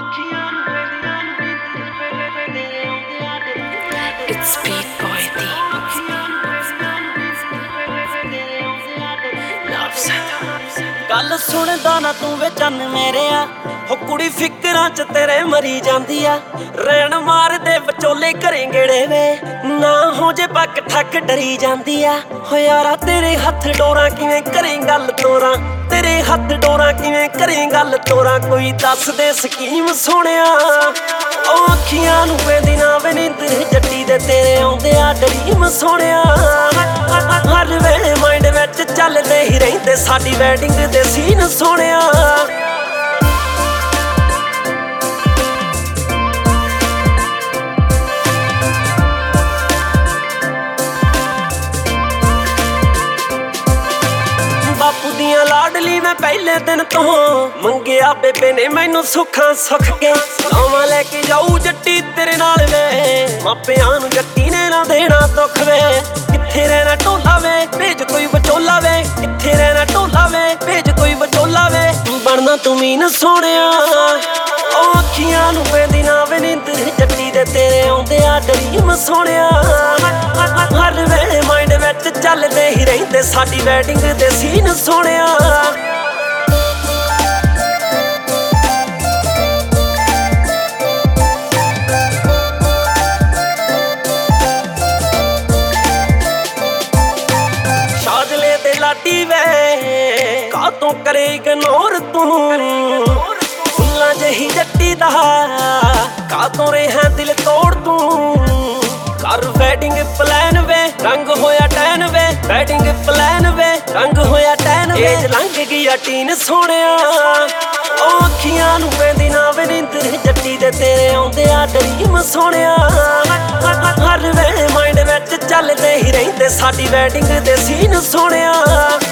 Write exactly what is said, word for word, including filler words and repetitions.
It's Beat Boy D. Love Center. ਗੱਲ ਸੁਣਦਾ ਨਾ ਤੂੰ ਵੇ ਚੰਨ ਮੇਰਿਆ, ਹੋ ਕੁੜੀ ਫਿਕਰਾਂ ਚ ਤੇਰੇ ਮਰੀ ਜਾਂਦੀ ਆ। ਰੈਣ ਮਾਰਦੇ ਵਿਚੋਲੇ ਘਰੇ ਗੇੜੇ ਵੇ, ਨਾ ਹੋ ਜੇ ਪੱਕ ਠੱਕ ਡਰੀ ਜਾਂਦੀ ਆ। ਹੋ ਯਾਰਾ ਤੇਰੇ ਹੱਥ ਡੋਰਾਂ ਕਿਵੇਂ ਕਰੇ ਗੱਲ ਤੋਰਾਂ, ਤੇਰੇ ਹੱਥ ਡੋਰਾਂ ਕਿਵੇਂ ਕਰੇ ਗੱਲ ਤੋਰਾਂ। ਕੋਈ ਦੱਸ ਦੇ ਸਕੀਮ ਸੋਹਣਿਆ, ਉਹ ਅੱਖੀਆਂ ਨੂੰ ਵੇਂਦੀ ਨਾ ਵੇ ਨੀਂਦਰ ਜੱਟੀ ਦੇ ਤੇਰੇ ਆਉਂਦੇ ਆ ਡਰੀਮ ਸੋਹਣਿਆ। ਹਰ ਵੇਲੇ ਮਾਈਂਡ ਵਿੱਚ ਚੱਲਦੇ ਹੀ ਰਹਿੰਦੇ ਸਾਡੀ ਵੈਡਿੰਗ ਦੇ ਸੀਨ ਸੋਹਣਿਆ। ਬਾਪੂ ਦੀਆਂ ਲਾਡਲੀ ਮੈਂ ਪਹਿਲੇ ਦਿਨ ਤੋਂ ਮੰਗਿਆ, ਬੇਬੇ ਨੇ ਮੈਨੂੰ ਸੁੱਖਾਂ ਸੁੱਖ ਕੇ। ਲਾਵਾਂ ਲੈ ਕੇ ਜਾਊ ਜੱਟੀ ਤੇਰੇ ਨਾਲ ਵੇ, ਮਾਪਿਆਂ ਨੂੰ ਜੱਟੀ ਨੇ ਨਾ ਦੇਣਾ ਦੁੱਖ ਵੇ। ਕਿੱਥੇ ਰਹਿਣਾ ਢੋਲਾ ਵੇ ਭੇਜ ਕੋਈ ਵਿਚੋਲਾ ਵੇ, ਕਿੱਥੇ ਰਹਿਣਾ ਢੋਲਾ ਵੇ ਭੇਜ ਕੋਈ ਵਿਚੋਲਾ ਵੇ। ਬਣਨਾ ਤੂੰ ਮੀਨ ਸੋਹਣਿਆ, ਉਹ ਅੱਖੀਆਂ ਨੂੰ ਵੇਂਦੀ ਨਾ ਵੇ ਨੀਂਦਰ ਜੱਟੀ ਦੇ ਤੇਰੇ ਆਉਂਦੇ ਆ ਡਰੀਮ ਸੋਹਣਿਆ। ਹਰ ਵੇਲੇ ਮਾਈਂਡ ਵਿੱਚ ਚੱਲਦੇ ਹੀ ਰਹਿੰਦੇ ਸਾਡੀ ਵੈਡਿੰਗ ਦੇ ਸੀਨ ਸੋਹਣਿਆ। ਸ਼ਾਦਲੇ ਤੇ ਲਾਡੀ ਵੇ ਕਾਤੋਂ ਕਰੇ ਇਗਨੋਰ ਤੂੰ, ਫੁੱਲਾਂ ਜਿਹੀ ਜੱਟੀ ਦਾ ਕਾਤੋਂ ਰਿਹਾ ਦਿਲ ਤੋੜ ਤੂੰ। ਕਰ ਵੈਡਿੰਗ ਪਲਾਨ ਵੇ ਰੰਗ ਹੋਇਆ ਟੈਨ ਵੇ, ਵੈਡਿੰਗ ਪਲਾਨ ਵੇ ਰੰਗ ਹੋਇਆ ਟੈਨ ਵੇ। ਏਜ ਲੰਘ ਗਈ ਆ ਟੀਨ ਸੋਹਣਿਆ, ਉਹ ਅੱਖੀਆਂ ਨੂੰ ਵੇਂਦੀ ਨਾ ਵੇ ਨੀਂਦਰ ਜੱਟੀ ਦੇ ਤੇਰੇ ਆਉਂਦੇ ਆ ਡਰੀਮ ਸੋਹਣਿਆ। ਹਰ ਵੇਲੇ ਮਾਈਂਡ ਵਿੱਚ ਚੱਲਦੇ ਹੀ ਰਹਿੰਦੇ ਸਾਡੀ ਵੈਡਿੰਗ ਦੇ ਸੀਨ ਸੋਹਣਿਆ।